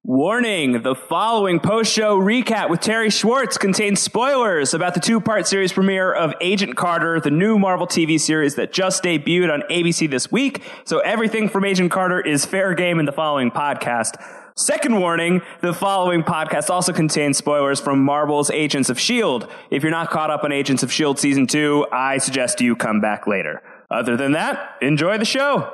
Warning, the following post-show recap with Terry Schwartz contains spoilers about the two-part series premiere of Agent Carter, the new Marvel TV series that just debuted on ABC this week. So everything from Agent Carter is fair game in the following podcast. Second warning, the following podcast also contains spoilers from Marvel's Agents of S.H.I.E.L.D. If you're not caught up on Agents of S.H.I.E.L.D. Season 2, I suggest you come back later. Other than that, enjoy the show.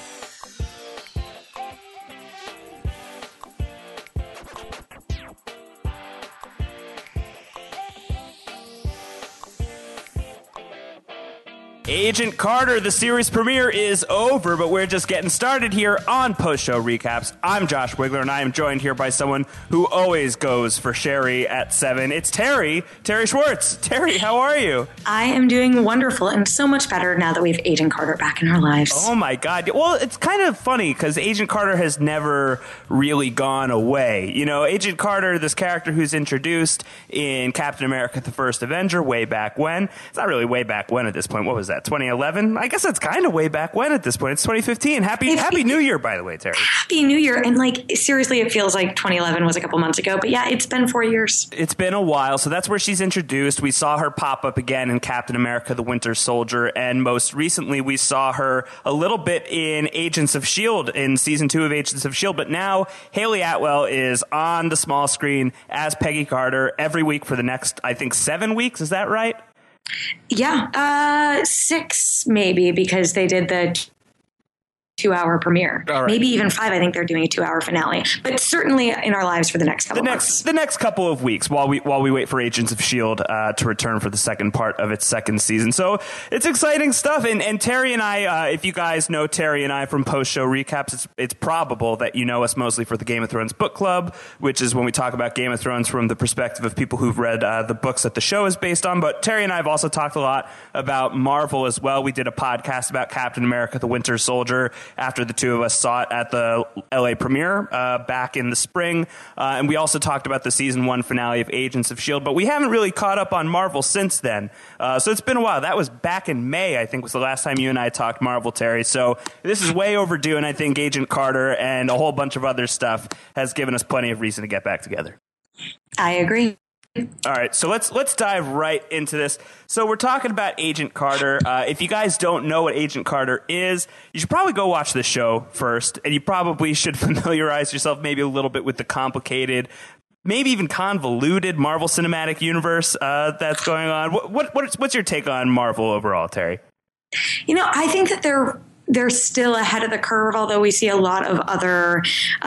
Agent Carter, the series premiere is over, but we're just getting started here on post-show recaps. I'm Josh Wigler, and I am joined here by someone who always goes for Sherry at 7. It's Terry Schwartz. Terry, how are you? I am doing wonderful and so much better now that we have Agent Carter back in our lives. Oh my God. Well, it's kind of funny because Agent Carter has never really gone away. You know, Agent Carter, this character who's introduced in Captain America: The First Avenger way back when. It's not really way back when at this point. What was that? 2011? I guess that's kind of way back when at this point. It's 2015. Happy New Year, by the way, Terry. Happy New Year. And seriously, it feels like 2011 was a couple months ago. But yeah, it's been 4 years. It's been a while. So that's where she's introduced. We saw her pop up again in Captain America: The Winter Soldier. And most recently, we saw her a little bit in Agents of S.H.I.E.L.D. in season 2 of Agents of S.H.I.E.L.D. But now Haley Atwell is on the small screen as Peggy Carter every week for the next, I think, 7 weeks. Is that right? Yeah, 6 maybe, because they did the 2-hour premiere. Right. Maybe even 5. I think they're doing a 2-hour finale. But certainly in our lives for the next couple months. The next couple of weeks while we wait for Agents of S.H.I.E.L.D. To return for the second part of its second season. So it's exciting stuff. And Terry and I, if you guys know Terry and I from post-show recaps, it's probable that you know us mostly for the Game of Thrones book club, which is when we talk about Game of Thrones from the perspective of people who've read the books that the show is based on. But Terry and I have also talked a lot about Marvel as well. We did a podcast about Captain America: The Winter Soldier after the two of us saw it at the LA premiere back in the spring. And we also talked about the season 1 finale of Agents of S.H.I.E.L.D., but we haven't really caught up on Marvel since then. So it's been a while. That was back in May, I think, was the last time you and I talked Marvel, Terry. So this is way overdue, and I think Agent Carter and a whole bunch of other stuff has given us plenty of reason to get back together. I agree. All right, so let's dive right into this. So we're talking about Agent Carter. If you guys don't know what Agent Carter is, you should probably go watch the show first, and you probably should familiarize yourself maybe a little bit with the complicated, maybe even convoluted Marvel Cinematic Universe that's going on. What's your take on Marvel overall, Terry? You know, I think that they're still ahead of the curve, although we see a lot of other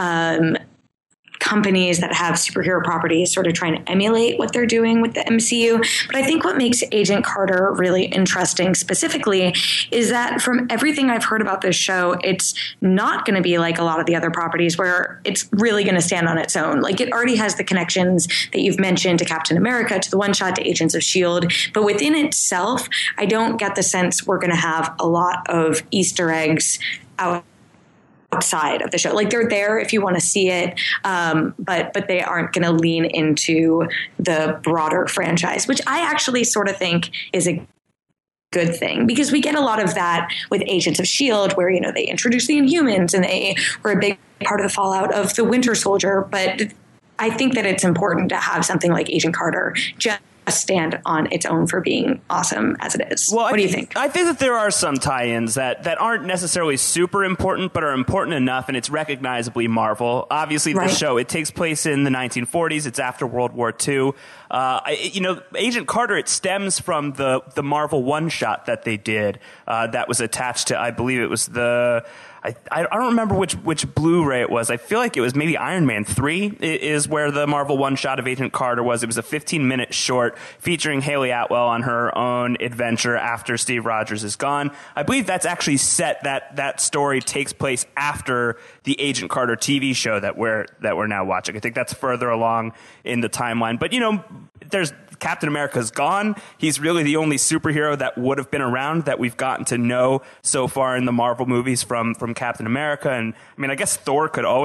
companies that have superhero properties sort of trying to emulate what they're doing with the MCU. But I think what makes Agent Carter really interesting specifically is that from everything I've heard about this show, it's not going to be like a lot of the other properties where it's really going to stand on its own. Like, it already has the connections that you've mentioned to Captain America, to the One Shot, to Agents of S.H.I.E.L.D. But within itself, I don't get the sense we're going to have a lot of Easter eggs outside of the show. Like, they're there if you want to see it, but they aren't going to lean into the broader franchise, which I actually sort of think is a good thing, because we get a lot of that with Agents of S.H.I.E.L.D., where, you know, they introduce the Inhumans and they were a big part of the fallout of the Winter Soldier. But I think that it's important to have something like Agent Carter just stand on its own for being awesome as it is. Well, what do you think? I think that there are some tie-ins that aren't necessarily super important, but are important enough, and it's recognizably Marvel. Obviously, the show, it takes place in the 1940s. It's after World War II. Agent Carter, it stems from the Marvel one-shot that they did that was attached to, I believe it was I don't remember which Blu-ray it was. I feel like it was maybe Iron Man 3 is where the Marvel one-shot of Agent Carter was. It was a 15-minute short featuring Haley Atwell on her own adventure after Steve Rogers is gone. I believe that's actually set, that story takes place after the Agent Carter TV show that we're now watching. I think that's further along in the timeline. But, you know, there's Captain America's gone. He's really the only superhero that would have been around that we've gotten to know so far in the Marvel movies from Captain America. And I mean, I guess Thor could always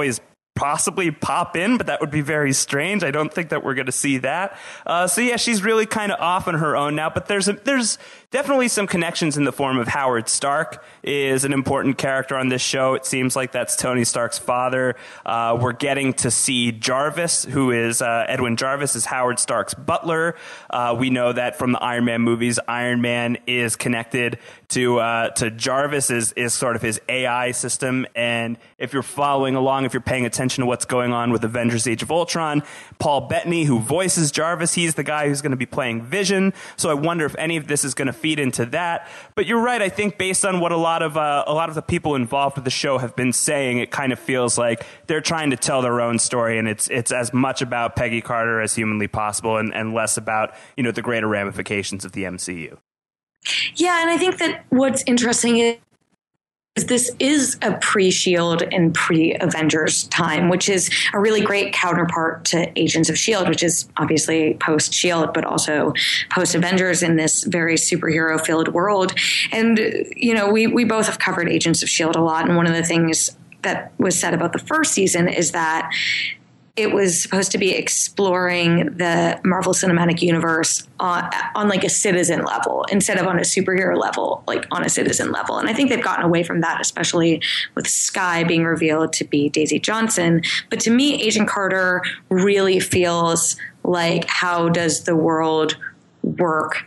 possibly pop in, but that would be very strange. I don't think that we're going to see that. So yeah, she's really kind of off on her own now, but there's definitely some connections in the form of Howard Stark is an important character on this show. It seems like that's Tony Stark's father. We're getting to see Jarvis, who is Edwin Jarvis is Howard Stark's butler. We know that from the Iron Man movies, Iron Man is connected to Jarvis is sort of his AI system. And if you're following along, if you're paying attention to what's going on with Avengers Age of Ultron, Paul Bettany, who voices Jarvis, he's the guy who's going to be playing Vision. So I wonder if any of this is going to feed into that. But you're right. I think based on what a lot of the people involved with the show have been saying, it kind of feels like they're trying to tell their own story, and it's as much about Peggy Carter as humanly possible, and less about the greater ramifications of the MCU. Yeah, and I think that what's interesting is this is a pre-SHIELD and pre-Avengers time, which is a really great counterpart to Agents of S.H.I.E.L.D., which is obviously post-SHIELD, but also post-Avengers in this very superhero-filled world. And, we both have covered Agents of S.H.I.E.L.D. a lot, and one of the things that was said about the first season is that it was supposed to be exploring the Marvel Cinematic Universe on like a citizen level instead of on a superhero level, like on a citizen level. And I think they've gotten away from that, especially with Skye being revealed to be Daisy Johnson. But to me, Agent Carter really feels like, how does the world work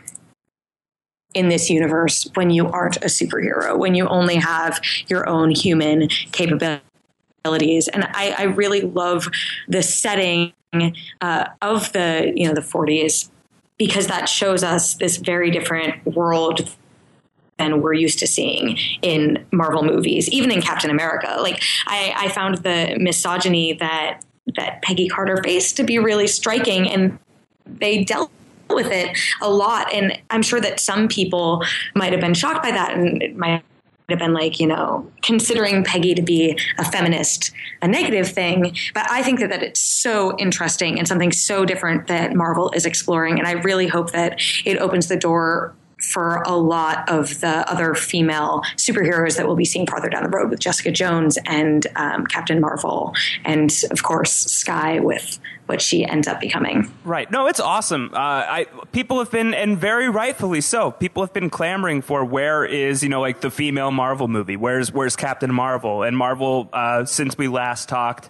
in this universe when you aren't a superhero, when you only have your own human capabilities? And I really love the setting of the the 40s, because that shows us this very different world than we're used to seeing in Marvel movies, even in Captain America. Like I found the misogyny that Peggy Carter faced to be really striking, and they dealt with it a lot. And I'm sure that some people might have been shocked by that, and it might have been like, considering Peggy to be a feminist, a negative thing. But I think that it's so interesting and something so different that Marvel is exploring. And I really hope that it opens the door for a lot of the other female superheroes that we'll be seeing farther down the road with Jessica Jones and Captain Marvel, and of course Skye with what she ends up becoming. Right. No, it's awesome. People have been, and very rightfully so, people have been clamoring for where is, like the female Marvel movie? Where's Captain Marvel? And Marvel, since we last talked,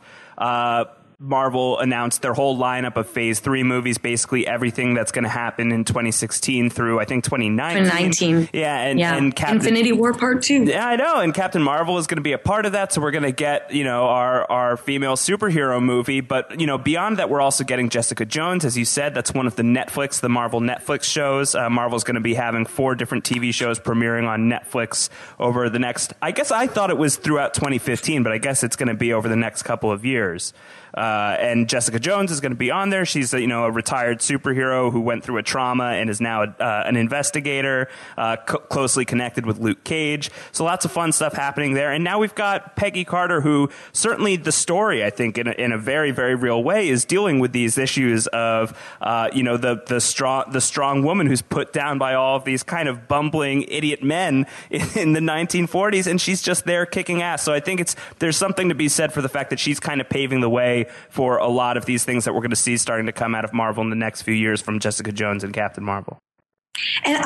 Marvel announced their whole lineup of Phase 3 movies, basically everything that's going to happen in 2016 through, I think, 2019. Yeah, and Captain Infinity War Part 2. Yeah, I know, and Captain Marvel is going to be a part of that, so we're going to get, our female superhero movie, but, beyond that, we're also getting Jessica Jones, as you said. That's one of the Marvel Netflix shows. Marvel's going to be having 4 different TV shows premiering on Netflix over the next, I guess I thought it was throughout 2015, but I guess it's going to be over the next couple of years. And Jessica Jones is going to be on there. She's a retired superhero who went through a trauma and is now an investigator, closely connected with Luke Cage. So lots of fun stuff happening there. And now we've got Peggy Carter, who certainly the story, I think, in a very, very real way, is dealing with these issues of the strong woman who's put down by all of these kind of bumbling idiot men in the 1940s, and she's just there kicking ass. So I think there's something to be said for the fact that she's kind of paving the way for a lot of these things that we're going to see starting to come out of Marvel in the next few years from Jessica Jones and Captain Marvel. And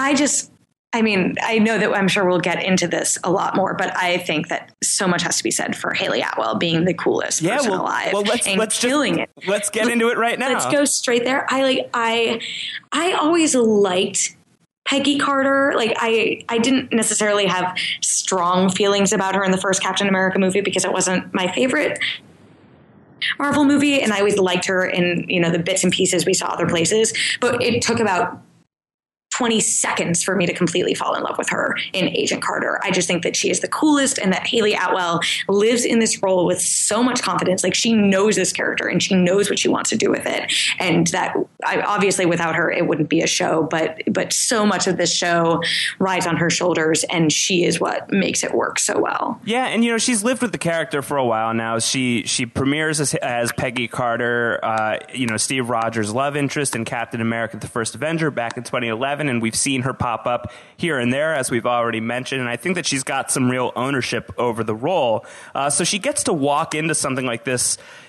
I know that I'm sure we'll get into this a lot more, but I think that so much has to be said for Hayley Atwell being the coolest person alive. Well, let's get into it right now. Let's go straight there. I always liked Peggy Carter. Like I didn't necessarily have strong feelings about her in the first Captain America movie because it wasn't my favorite Marvel movie, and I always liked her in the bits and pieces we saw other places, but it took about 20 seconds for me to completely fall in love with her in Agent Carter. I just think that she is the coolest, and that Hayley Atwell lives in this role with so much confidence. Like, she knows this character and she knows what she wants to do with it. And that obviously without her, it wouldn't be a show, but so much of this show rides on her shoulders, and she is what makes it work so well. Yeah. And, she's lived with the character for a while now. She premieres as Peggy Carter, Steve Rogers' love interest in Captain America: The First Avenger back in 2011. And we've seen her pop up here and there, as we've already mentioned. And I think that she's got some real ownership over the role. So she gets to walk into something like this,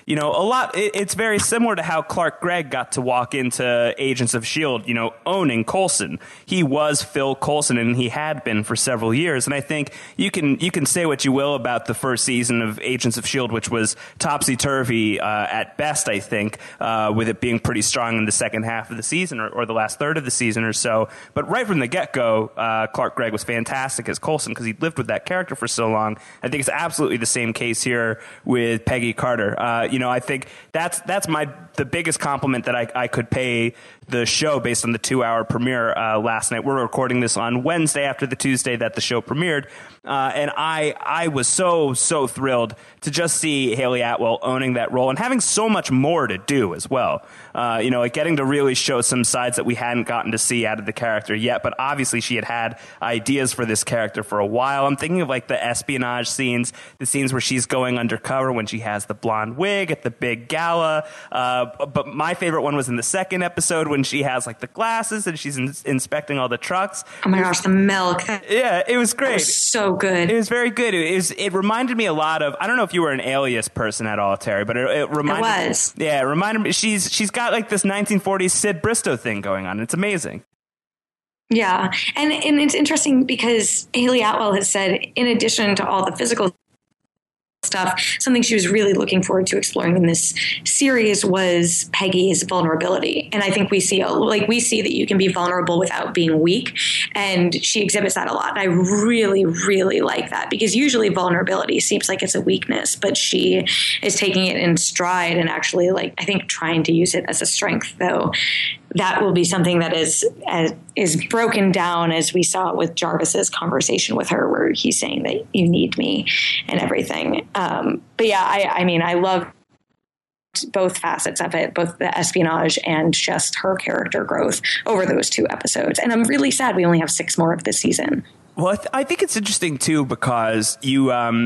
it's very similar to how Clark Gregg got to walk into Agents of S.H.I.E.L.D., owning Coulson. He was Phil Coulson, and he had been for several years. And I think you can say what you will about the first season of Agents of S.H.I.E.L.D., which was topsy-turvy at best, I think, with it being pretty strong in the second half of the season or the last third of the season or so. But right from the get-go, Clark Gregg was fantastic as Coulson because he'd lived with that character for so long. I think it's absolutely the same case here with Peggy Carter. I think that's the biggest compliment that I could pay the show based on the 2-hour premiere last night. We're recording this on Wednesday after the Tuesday that the show premiered. And I was so thrilled to just see Hayley Atwell owning that role and having so much more to do as well. Getting to really show some sides that we hadn't gotten to see out of the character yet. But obviously she had ideas for this character for a while. I'm thinking of like the espionage scenes, the scenes where she's going undercover when she has the blonde wig at the big gala. But my favorite one was in the second episode when she has like the glasses and she's inspecting all the trucks. Oh my gosh, the milk. Yeah, it was great. That was so good. It was very good. It reminded me a lot of, I don't know if you were an Alias person at all, Terry, but it reminded I was. Yeah, it reminded me. She's got like this 1940s Sid Bristow thing going on. It's amazing. Yeah. And it's interesting because Hayley Atwell has said, in addition to all the physical stuff, something she was really looking forward to exploring in this series was Peggy's vulnerability. And I think we see that you can be vulnerable without being weak. And she exhibits that a lot. And I really, really like that because usually vulnerability seems like it's a weakness, but she is taking it in stride and actually I think trying to use it as a strength, though. That will be something that is broken down as we saw with Jarvis's conversation with her, where he's saying that you need me and everything. But yeah, I love both facets of it, both the espionage and just her character growth over those 2 episodes. And I'm really sad we only have 6 more of this season. Well, I think it's interesting too because you've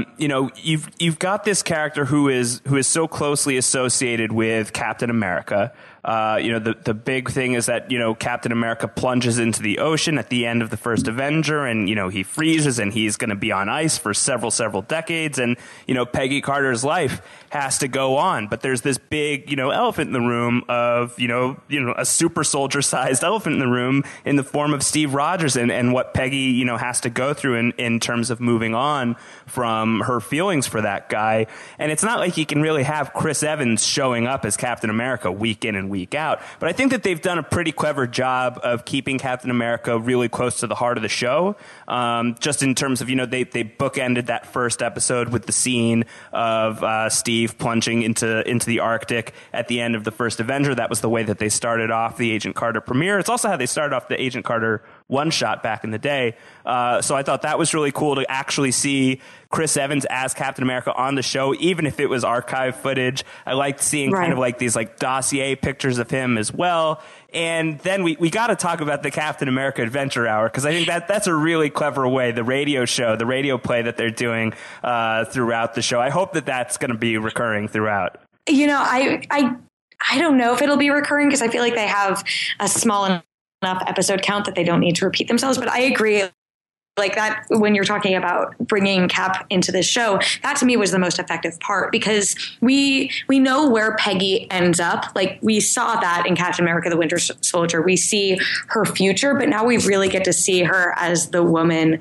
got this character who is so closely associated with Captain America. The big thing is that, Captain America plunges into the ocean at the end of the first Avenger and, he freezes and he's going to be on ice for several decades. And, Peggy Carter's life has to go on. But there's this big, elephant in the room of, a super soldier sized elephant in the room in the form of Steve Rogers and what Peggy, has to go through in terms of moving on from her feelings for that guy. And it's not like you can really have Chris Evans showing up as Captain America week in and week out. But I think that they've done a pretty clever job of keeping Captain America really close to the heart of the show. Just in terms of, they bookended that first episode with the scene of Steve plunging into the Arctic at the end of the first Avenger. That was the way that they started off the Agent Carter premiere. It's also how they started off the Agent Carter one-shot back in the day. So I thought that was really cool to actually see Chris Evans as Captain America on the show, even if it was archive footage. I liked seeing kind of like these like dossier pictures of him as well. And then we got to talk about the Captain America Adventure Hour, because I think that's a really clever way, the radio play that they're doing throughout the show. I hope that that's going to be recurring throughout. I don't know if it'll be recurring because I feel like they have a small enough episode count that they don't need to repeat themselves. But I agree. Like that, when you're talking about bringing Cap into this show, that to me was the most effective part because we know where Peggy ends up. Like we saw that in Captain America, the Winter Soldier. We see her future, but now we really get to see her as the woman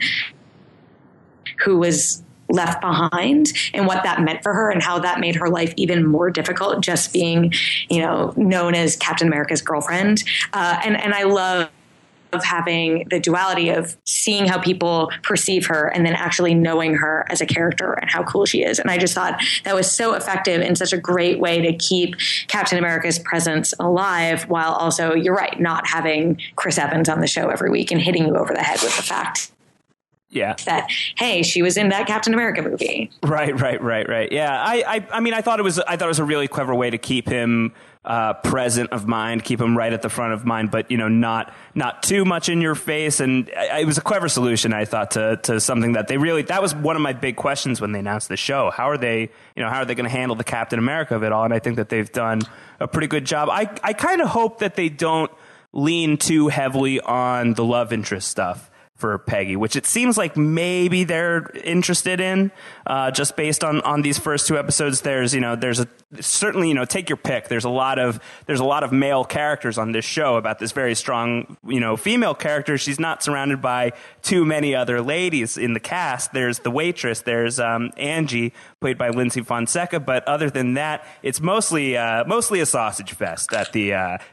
who was left behind and what that meant for her and how that made her life even more difficult, just being, known as Captain America's girlfriend. And I love having the duality of seeing how people perceive her and then actually knowing her as a character and how cool she is. And I just thought that was so effective and such a great way to keep Captain America's presence alive while also, you're right, not having Chris Evans on the show every week and hitting you over the head with the fact that, hey, she was in that Captain America movie. Right. Yeah. I thought it was a really clever way to keep him present of mind, keep him right at the front of mind, but not too much in your face. And it was a clever solution, I thought, to something that that was one of my big questions when they announced the show. How are they going to handle the Captain America of it all? And I think that they've done a pretty good job. I kind of hope that they don't lean too heavily on the love interest stuff. for Peggy, which it seems like maybe they're interested in, just based on these first two episodes. There's certainly, take your pick. There's a lot of male characters on this show about this very strong, female character. She's not surrounded by too many other ladies in the cast. There's the waitress. There's Angie, played by Lindsay Fonseca. But other than that, it's mostly a sausage fest at the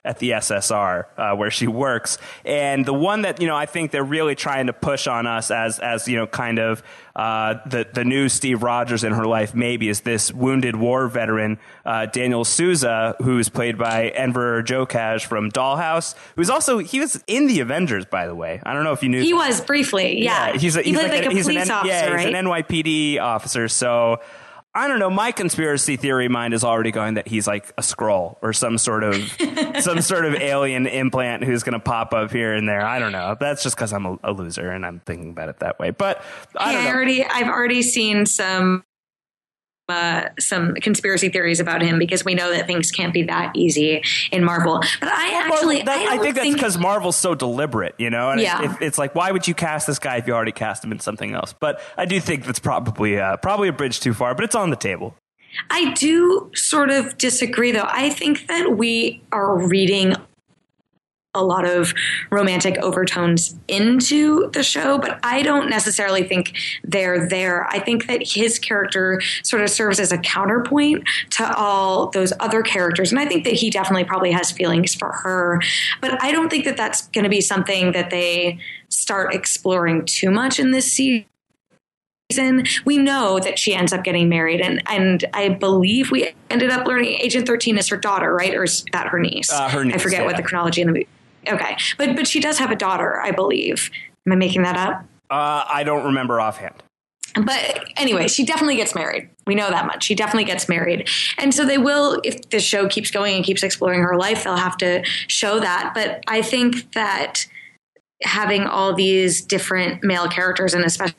SSR where she works. And the one that I think they're really trying to push on us as kind of the new Steve Rogers in her life maybe is this wounded war veteran Daniel Souza, who's played by Enver Jokaj from Dollhouse, he was in the Avengers, by the way. I don't know if you knew. He was briefly, yeah. He's like a police officer, yeah, right? He's an NYPD officer. So I don't know. My conspiracy theory mind is already going that he's like a Skrull or some sort of alien implant who's going to pop up here and there. I don't know. That's just because I'm a loser and I'm thinking about it that way. But I don't know. I've already seen some conspiracy theories about him because we know that things can't be that easy in Marvel. But I think that's because Marvel's so deliberate, And yeah. it's like, why would you cast this guy if you already cast him in something else? But I do think that's probably a bridge too far, but it's on the table. I do sort of disagree, though. I think that we are reading a lot of romantic overtones into the show, but I don't necessarily think they're there. I think that his character sort of serves as a counterpoint to all those other characters. And I think that he definitely probably has feelings for her, but I don't think that that's going to be something that they start exploring too much in this season. We know that she ends up getting married, and I believe we ended up learning Agent 13 is her daughter, right? Or is that her niece? Her niece. I forget what the chronology in the movie. Okay. But she does have a daughter, I believe. Am I making that up? I don't remember offhand. But anyway, she definitely gets married. We know that much. She definitely gets married. And so they will, if the show keeps going and keeps exploring her life, they'll have to show that. But I think that having all these different male characters, and especially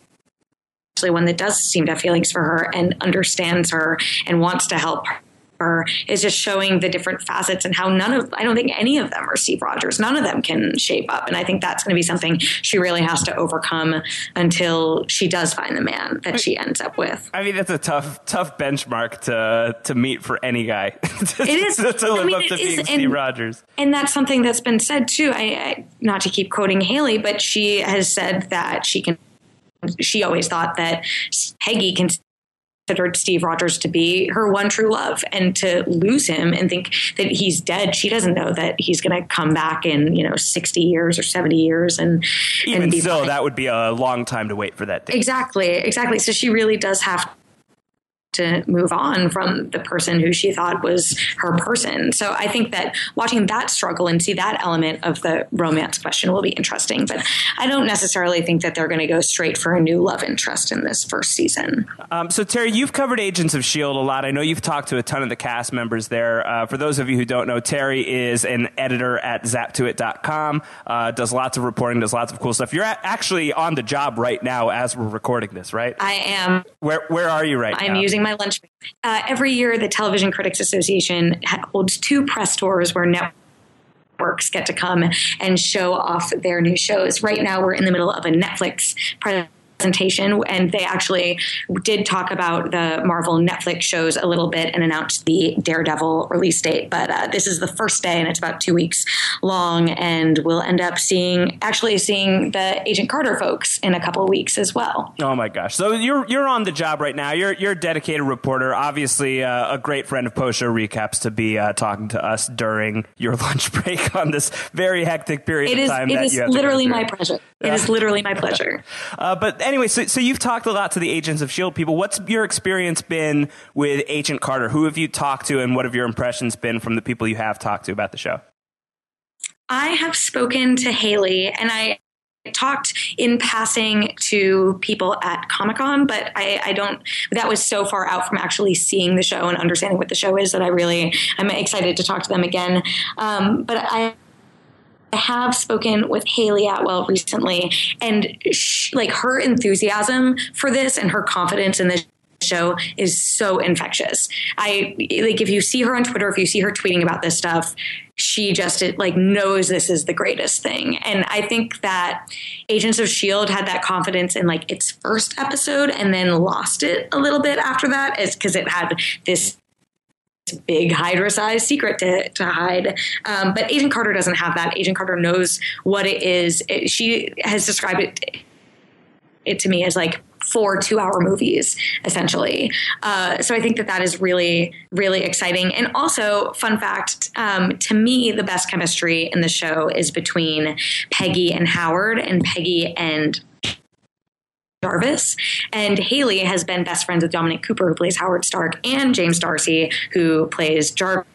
one that does seem to have feelings for her and understands her and wants to help her, is just showing the different facets and how I don't think any of them are Steve Rogers. None of them can shape up. And I think that's going to be something she really has to overcome until she does find the man that she ends up with. I mean, that's a tough benchmark to meet for any guy. It is. to live up to being Steve Rogers. And that's something that's been said too. I not to keep quoting Haley, but she has said that she always thought that Peggy considered Steve Rogers to be her one true love, and to lose him and think that he's dead. She doesn't know that he's going to come back in 60 years or 70 years, and even be still, fine. That would be a long time to wait for that day. Exactly. So she really does have to move on from the person who she thought was her person. So I think that watching that struggle and see that element of the romance question will be interesting. But I don't necessarily think that they're going to go straight for a new love interest in this first season. So Terry, you've covered Agents of S.H.I.E.L.D. a lot. I know you've talked to a ton of the cast members there. For those of you who don't know, Terry is an editor at zaptoit.com, does lots of reporting, does lots of cool stuff. You're actually on the job right now as we're recording this, right? I am. Where are you right now? I'm using my lunch. Every year, the Television Critics Association holds 2 press tours where networks get to come and show off their new shows. Right now, we're in the middle of a Netflix presentation, and they actually did talk about the Marvel Netflix shows a little bit and announced the Daredevil release date. But this is the first day, and it's about 2 weeks long, and we'll end up seeing the Agent Carter folks in a couple of weeks as well. Oh my gosh! So you're on the job right now. You're a dedicated reporter, obviously a great friend of Post Show Recaps to be talking to us during your lunch break on this very hectic period of time. It is literally my pleasure. It is literally my pleasure. But anyway, so you've talked a lot to the Agents of S.H.I.E.L.D. people. What's your experience been with Agent Carter? Who have you talked to, and what have your impressions been from the people you have talked to about the show? I have spoken to Haley, and I talked in passing to people at Comic-Con, but that was so far out from actually seeing the show and understanding what the show is that I'm excited to talk to them again. But I have spoken with Haley Atwell recently, and her enthusiasm for this and her confidence in this show is so infectious. If you see her on Twitter, if you see her tweeting about this stuff, she just knows this is the greatest thing. And I think that Agents of S.H.I.E.L.D. had that confidence in its first episode and then lost it a little bit after that, is because it had this big Hydra-sized secret to hide. But Agent Carter doesn't have that. Agent Carter knows what it is. She has described it to me as 4 2-hour movies, essentially. So I think that is really, really exciting. And also, fun fact, to me, the best chemistry in the show is between Peggy and Howard, and Peggy and Jarvis. And Haley has been best friends with Dominic Cooper, who plays Howard Stark, and James Darcy, who plays Jarvis,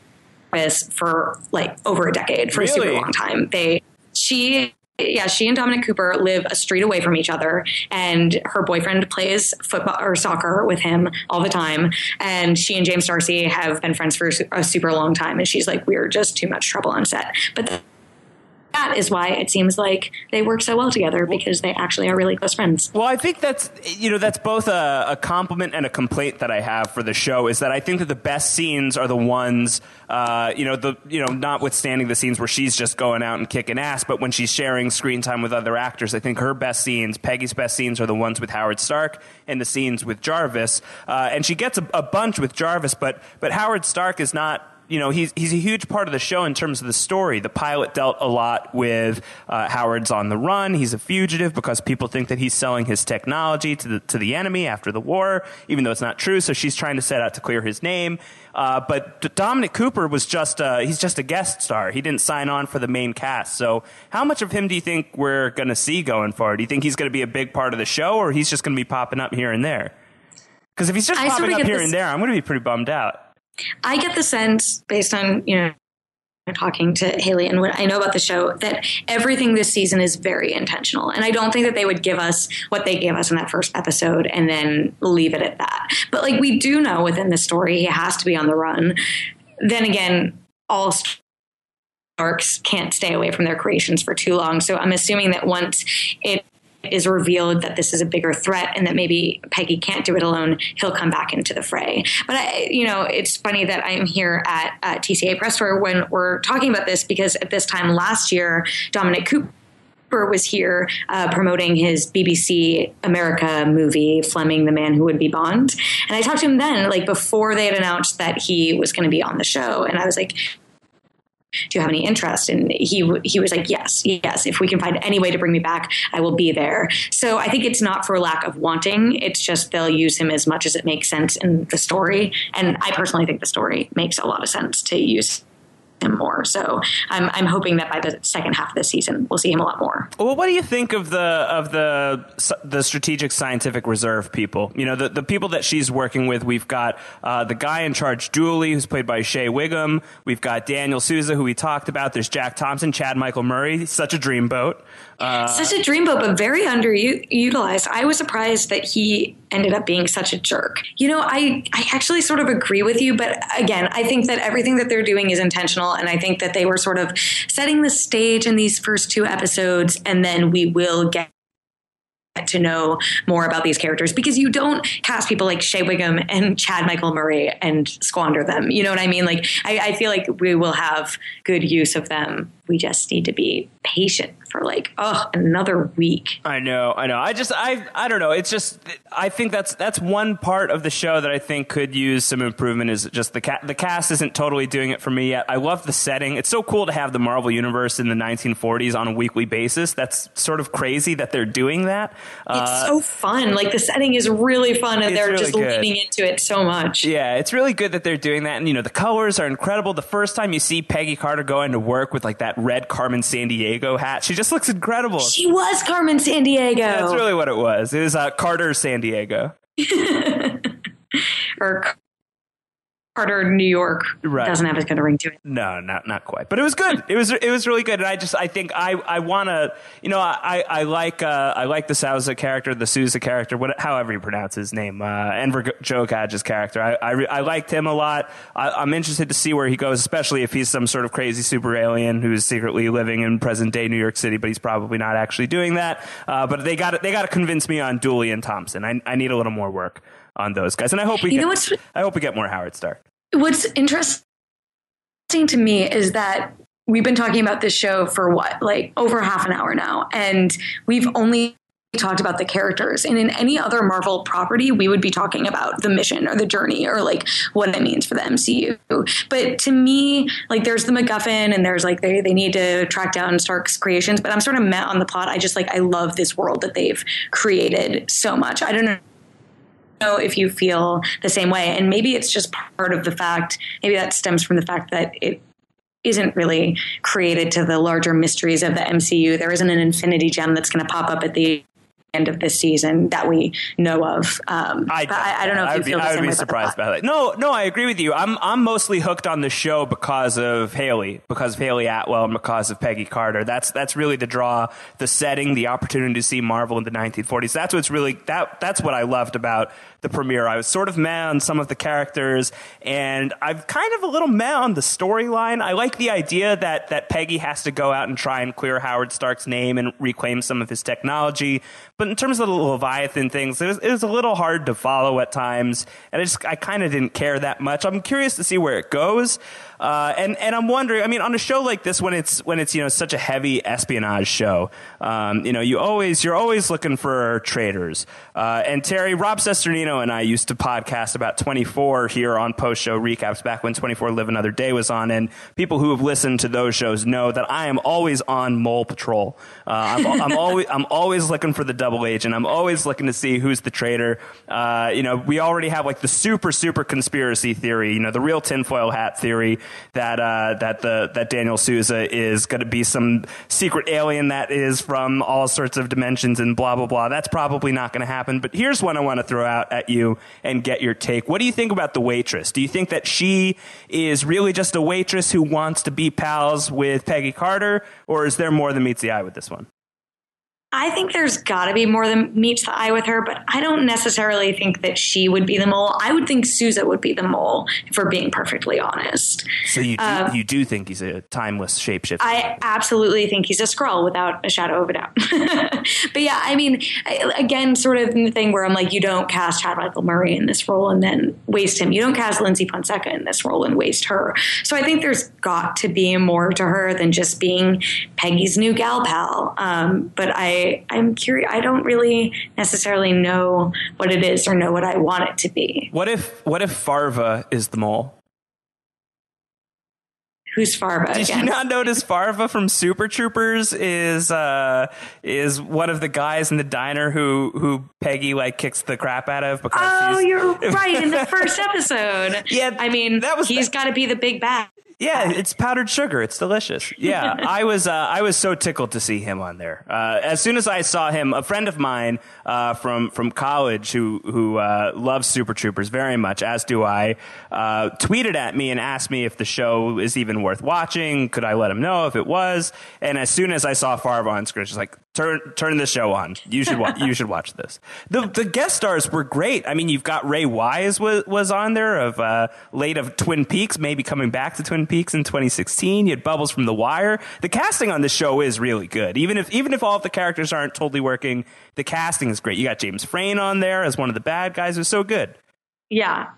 for over a decade, for a super long time. She and Dominic Cooper live a street away from each other, and her boyfriend plays football or soccer with him all the time. And she and James Darcy have been friends for a super long time. And she's like, we're just too much trouble on set. But that is why it seems like they work so well together, because they actually are really close friends. Well, I think that's both a compliment and a complaint that I have for the show, is that I think that the best scenes are the ones, notwithstanding the scenes where she's just going out and kicking ass, but when she's sharing screen time with other actors, I think her best scenes, Peggy's best scenes, are the ones with Howard Stark and the scenes with Jarvis. And she gets a bunch with Jarvis, but Howard Stark is not. He's a huge part of the show in terms of the story. The pilot dealt a lot with Howard's on the run. He's a fugitive because people think that he's selling his technology to the enemy after the war, even though it's not true. So she's trying to set out to clear his name. But Dominic Cooper was he's just a guest star. He didn't sign on for the main cast. So how much of him do you think we're going to see going forward? Do you think he's going to be a big part of the show, or he's just going to be popping up here and there? Because if he's just popping up here and there, I'm going to be pretty bummed out. I get the sense, based on, talking to Haley and what I know about the show, that everything this season is very intentional. And I don't think that they would give us what they gave us in that first episode and then leave it at that. But we do know within the story, he has to be on the run. Then again, all Starks can't stay away from their creations for too long. So I'm assuming that once it is revealed that this is a bigger threat and that maybe Peggy can't do it alone, he'll come back into the fray. But it's funny that I'm here at TCA Press Tour when we're talking about this, because at this time last year, Dominic Cooper was here promoting his BBC America movie, Fleming, the Man Who Would Be Bond. And I talked to him then, before they had announced that he was going to be on the show. And I was like, do you have any interest? And he was like, yes, if we can find any way to bring me back, I will be there. So I think it's not for lack of wanting. It's just they'll use him as much as it makes sense in the story. And I personally think the story makes a lot of sense to use him more. So I'm hoping that by the second half of the season, we'll see him a lot more. Well, what do you think of the Strategic Scientific Reserve people? The people that she's working with. We've got the guy in charge, Julie, who's played by Shea Wiggum. We've got Daniel Souza, who we talked about. There's Jack Thompson, Chad Michael Murray. Such a dreamboat. Such a dreamboat, but very underutilized. I was surprised that he ended up being such a jerk. I actually sort of agree with you, but again, I think that everything that they're doing is intentional, and I think that they were sort of setting the stage in these first 2 episodes, and then we will get to know more about these characters, because you don't cast people like Shea Wiggum and Chad Michael Murray and squander them. You know what I mean? I feel like we will have good use of them. We just need to be patient for another week. I know. I don't know. It's just, I think that's one part of the show that I think could use some improvement, is just the cast isn't totally doing it for me yet. I love the setting. It's so cool to have the Marvel Universe in the 1940s on a weekly basis. That's sort of crazy that they're doing that. It's so fun. The setting is really fun, and they're really just leaning into it so much. Yeah, it's really good that they're doing that. And, the colors are incredible. The first time you see Peggy Carter go into work with that red Carmen Sandiego hat, she just looks incredible. She was Carmen Sandiego. Yeah, that's really what it was. It was Carter Sandiego. Or Carter, New York. Right. Doesn't have as good a ring to it. No, not quite. But it was good. It was really good. And I think I want to, I like the Souza character, the Souza character, however you pronounce his name, Enver Jogad's character. I liked him a lot. I'm interested to see where he goes, especially if he's some sort of crazy super alien who's secretly living in present day New York City, but he's probably not actually doing that. But they got to convince me on Dooley and Thompson. I need a little more work. on those guys. And I hope we get more Howard Stark. What's interesting to me is that we've been talking about this show for over half an hour now, and we've only talked about the characters. And in any other Marvel property, we would be talking about the mission or the journey or what it means for the MCU. But to me, there's the MacGuffin, and there's they need to track down Stark's creations, but I'm sort of met on the plot. I love this world that they've created so much. I don't know if you feel the same way, and maybe it's just part of the fact, maybe that stems from the fact that it isn't really created to the larger mysteries of the MCU. There isn't an Infinity Gem that's going to pop up at the end of this season that we know of. I don't know if you feel the same way. I would be surprised by that. No, I agree with you. I'm mostly hooked on the show because of Haley Atwell, and because of Peggy Carter. That's really the draw, the setting, the opportunity to see Marvel in the 1940s. That's what's really that's what I loved about the premiere. I was sort of meh on some of the characters, and I'm kind of a little meh on the storyline. I like the idea that Peggy has to go out and try and clear Howard Stark's name and reclaim some of his technology. But in terms of the Leviathan things, it was a little hard to follow at times, and I kind of didn't care that much. I'm curious to see where it goes. And I'm wondering, on a show like this, when it's such a heavy espionage show, you're always looking for traitors. And Terry, Rob Cesternino and I used to podcast about 24 here on post show recaps back when 24 Live Another Day was on. And people who have listened to those shows know that I am always on mole patrol. I'm always looking for the double agent. I'm always looking to see who's the traitor. We already have the super conspiracy theory, the real tinfoil hat theory, that Daniel Souza is going to be some secret alien that is from all sorts of dimensions and blah, blah, blah. That's probably not going to happen. But here's one I want to throw out at you and get your take. What do you think about the waitress? Do you think that she is really just a waitress who wants to be pals with Peggy Carter, or is there more than meets the eye with this one? I think there's got to be more than meets the eye with her, but I don't necessarily think that she would be the mole. I would think Sousa would be the mole, if we're being perfectly honest. So you do think he's a timeless shapeshifter? I absolutely think he's a Skrull without a shadow of a doubt. But yeah, again, sort of the thing where I'm you don't cast Chad Michael Murray in this role and then waste him. You don't cast Lindsay Fonseca in this role and waste her. So I think there's got to be more to her than just being Peggy's new gal pal. But I'm curious. I don't really necessarily know what it is or know what I want it to be. What if Farva is the mole? Who's Farva? Did you not notice Farva from Super Troopers is one of the guys in the diner who Peggy kicks the crap out of? Because you're right, in the first episode. Yeah, he's got to be the big bad. Yeah, it's powdered sugar. It's delicious. Yeah, I was so tickled to see him on there. As soon as I saw him, a friend of mine from college who loves Super Troopers very much, as do I, tweeted at me and asked me if the show is even worth watching. Could I let him know if it was? And as soon as I saw Farva on screen, she's like, Turn the show on. You should watch this. The guest stars were great. You've got Ray Wise was on there of late of Twin Peaks, maybe coming back to Twin Peaks in 2016. You had Bubbles from The Wire. The casting on this show is really good. Even if all of the characters aren't totally working, the casting is great. You got James Frain on there as one of the bad guys. It was so good. Yeah.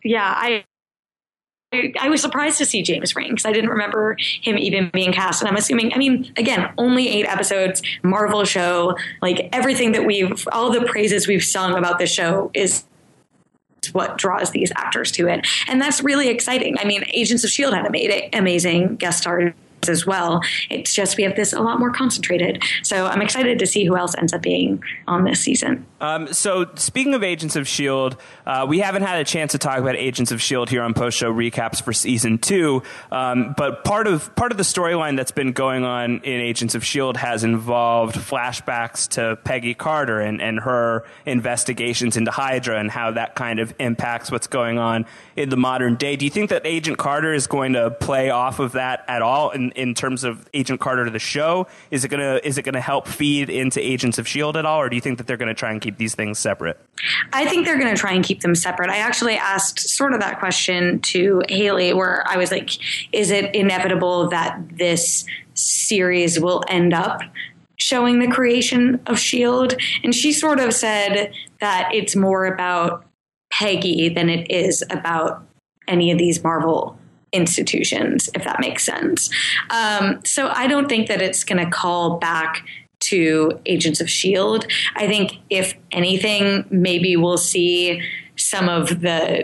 I was surprised to see James Frain because I didn't remember him even being cast. And I'm assuming, again, only 8 episodes, Marvel show, everything that all the praises we've sung about this show is what draws these actors to it. And that's really exciting. Agents of S.H.I.E.L.D. had amazing guest stars as well. It's just we have this a lot more concentrated. So I'm excited to see who else ends up being on this season. So speaking of Agents of S.H.I.E.L.D., we haven't had a chance to talk about Agents of S.H.I.E.L.D. here on Post Show Recaps for Season 2, but part of the storyline that's been going on in Agents of S.H.I.E.L.D. has involved flashbacks to Peggy Carter and her investigations into Hydra and how that kind of impacts what's going on in the modern day. Do you think that Agent Carter is going to play off of that at all in terms of Agent Carter to the show? Is it gonna help feed into Agents of S.H.I.E.L.D. at all, or do you think that they're going to try and keep these things separate? I think they're going to try and keep them separate. I actually asked sort of that question to Haley, where I was like, is it inevitable that this series will end up showing the creation of S.H.I.E.L.D.? And she sort of said that it's more about Peggy than it is about any of these Marvel institutions, if that makes sense. So I don't think that it's going to call back to Agents of S.H.I.E.L.D. I think if anything, maybe we'll see some of the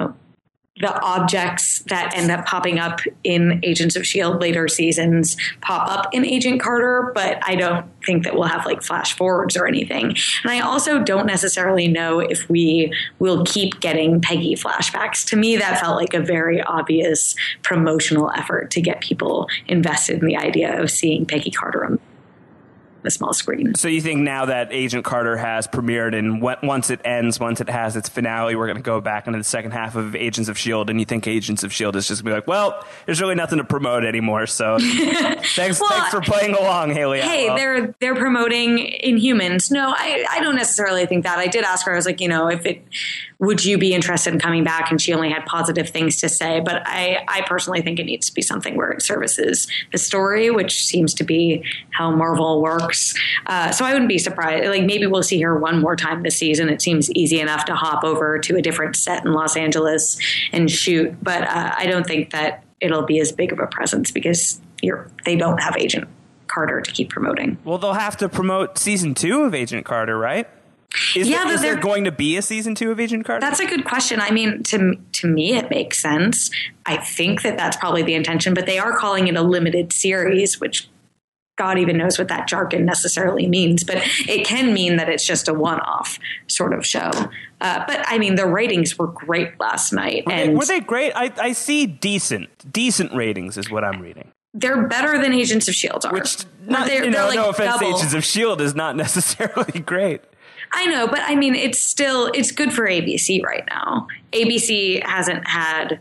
objects that end up popping up in Agents of S.H.I.E.L.D. later seasons pop up in Agent Carter, but I don't think that we'll have like flash forwards or anything. And I also don't necessarily know if we will keep getting Peggy flashbacks. To me, that felt like a very obvious promotional effort to get people invested in the idea of seeing Peggy Carter on the small screen. So you think now that Agent Carter has premiered and once it ends, once it has its finale, we're going to go back into the second half of Agents of S.H.I.E.L.D. and you think Agents of S.H.I.E.L.D. is just going to be like, well, there's really nothing to promote anymore. So thanks for playing along, Haley. Hey, they're promoting Inhumans. No, I don't necessarily think that. I did ask her, I was like, would you be interested in coming back? And she only had positive things to say. But I personally think it needs to be something where it services the story, which seems to be how Marvel works. So I wouldn't be surprised. Like maybe we'll see her one more time this season. It seems easy enough to hop over to a different set in Los Angeles and shoot. But I don't think that it'll be as big of a presence because they don't have Agent Carter to keep promoting. Well, they'll have to promote season 2 of Agent Carter, right? Is there going to be a season 2 of Agent Carter? That's a good question. I mean, to me, it makes sense. I think that that's probably the intention, but they are calling it a limited series, which God even knows what that jargon necessarily means. But it can mean that it's just a one-off sort of show. But I mean, the ratings were great last night. Were they great? I see decent ratings is what I'm reading. They're better than Agents of S.H.I.E.L.D. are. Which, no offense to Agents of S.H.I.E.L.D. is not necessarily great. I know, but I mean, it's good for ABC right now. ABC hasn't had,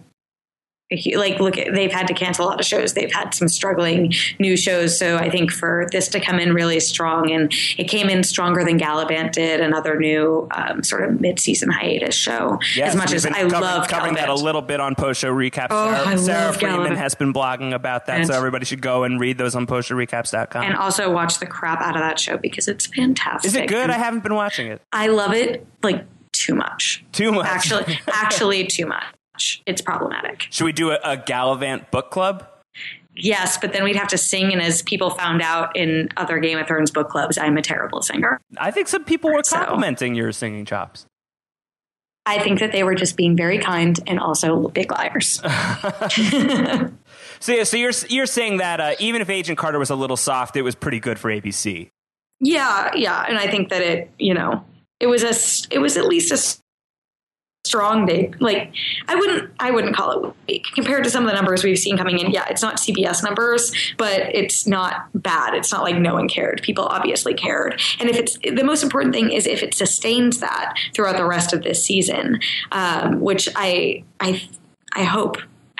they've had to cancel a lot of shows. They've had some struggling new shows. So I think for this to come in really strong, and it came in stronger than Gallivant did, another new sort of mid-season hiatus show. Yes, as much as I love covering that a little bit on post-show recaps. Sarah Freeman has been blogging about that, so everybody should go and read those on postshowrecaps.com. And also watch the crap out of that show because it's fantastic. Is it good? I haven't been watching it. I love it, too much. Too much? Actually too much. It's problematic. Should we do a Gallivant book club? Yes, but then we'd have to sing, and as people found out in other Game of Thrones book clubs, I'm a terrible singer. I think some people were complimenting your singing chops. I think that they were just being very kind and also big liars. So you're saying that even if Agent Carter was a little soft, it was pretty good for ABC. Yeah, and I think that it was at least a strong day. I wouldn't call it weak compared to some of the numbers we've seen coming in. Yeah, it's not CBS numbers, but it's not bad. It's not like no one cared. People obviously cared. And the most important thing is if it sustains that throughout the rest of this season, which I hope.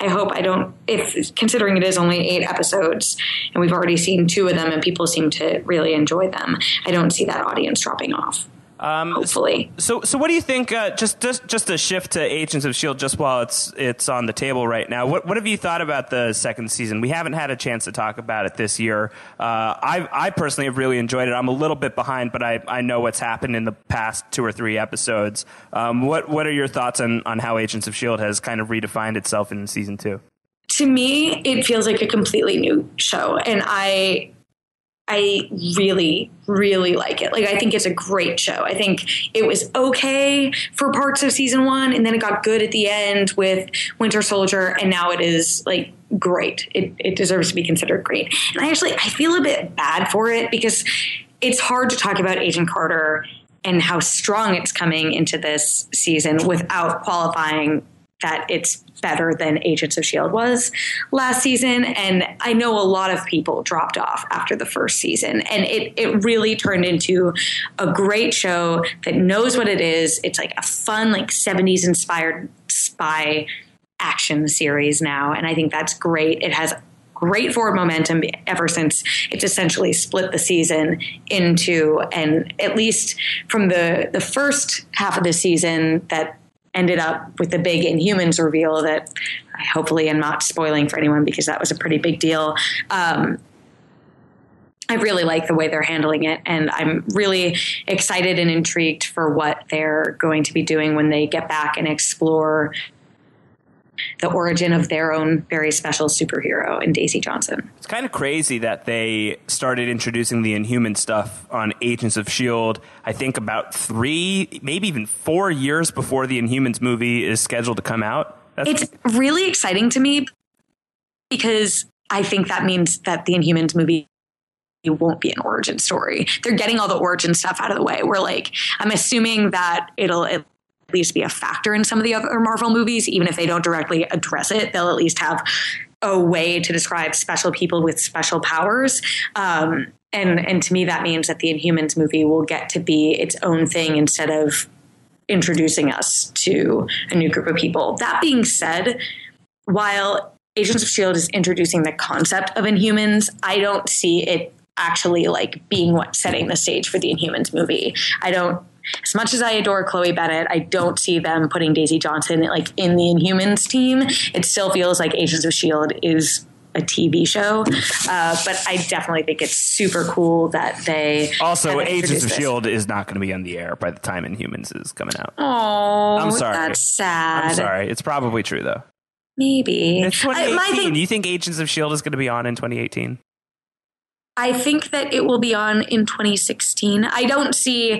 If considering it is only 8 episodes and we've already seen 2 of them and people seem to really enjoy them, I don't see that audience dropping off. Hopefully. So what do you think? Just to shift to Agents of S.H.I.E.L.D. just while it's on the table right now. What have you thought about the second season? We haven't had a chance to talk about it this year. I personally have really enjoyed it. I'm a little bit behind, but I know what's happened in the past 2 or 3 episodes. What are your thoughts on how Agents of S.H.I.E.L.D. has kind of redefined itself in season 2? To me, it feels like a completely new show, and I really, really like it. I think it's a great show. I think it was okay for parts of season 1, and then it got good at the end with Winter Soldier, and now it is great. It deserves to be considered great. And I feel a bit bad for it because it's hard to talk about Agent Carter and how strong it's coming into this season without qualifying that it's better than Agents of S.H.I.E.L.D. was last season. And I know a lot of people dropped off after the first season. And it really turned into a great show that knows what it is. It's like a fun, 70s inspired spy action series now. And I think that's great. It has great forward momentum ever since it's essentially split the season into, and at least from the first half of the season that ended up with the big Inhumans reveal that I hopefully am not spoiling for anyone because that was a pretty big deal. I I really like the way they're handling it, and I'm really excited and intrigued for what they're going to be doing when they get back and explore the origin of their own very special superhero in Daisy Johnson. It's kind of crazy that they started introducing the Inhuman stuff on Agents of S.H.I.E.L.D., I think about 3, maybe even 4 years before the Inhumans movie is scheduled to come out. It's really exciting to me because I think that means that the Inhumans movie won't be an origin story. They're getting all the origin stuff out of the way. I'm assuming that it'll at least be a factor in some of the other Marvel movies, even if they don't directly address it. They'll at least have a way to describe special people with special powers. And to me, that means that the Inhumans movie will get to be its own thing instead of introducing us to a new group of people. That being said, while Agents of S.H.I.E.L.D. is introducing the concept of Inhumans, I don't see it actually being what's setting the stage for the Inhumans movie. As much as I adore Chloe Bennett, I don't see them putting Daisy Johnson in the Inhumans team. It still feels like Agents of S.H.I.E.L.D. is a TV show, but I definitely think it's super cool that they also Agents of S.H.I.E.L.D. is not going to be on the air by the time Inhumans is coming out. Oh, I'm sorry. That's sad. I'm sorry. It's probably true though. Maybe it's 2018. Do you think Agents of S.H.I.E.L.D. is going to be on in 2018? I think that it will be on in 2016. I don't see,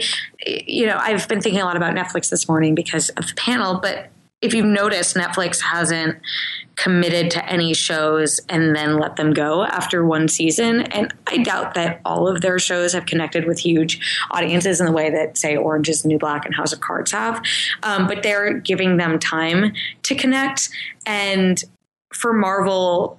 I've been thinking a lot about Netflix this morning because of the panel, but if you've noticed, Netflix hasn't committed to any shows and then let them go after one season. And I doubt that all of their shows have connected with huge audiences in the way that, say, Orange is the New Black and House of Cards have. But they're giving them time to connect. And for Marvel,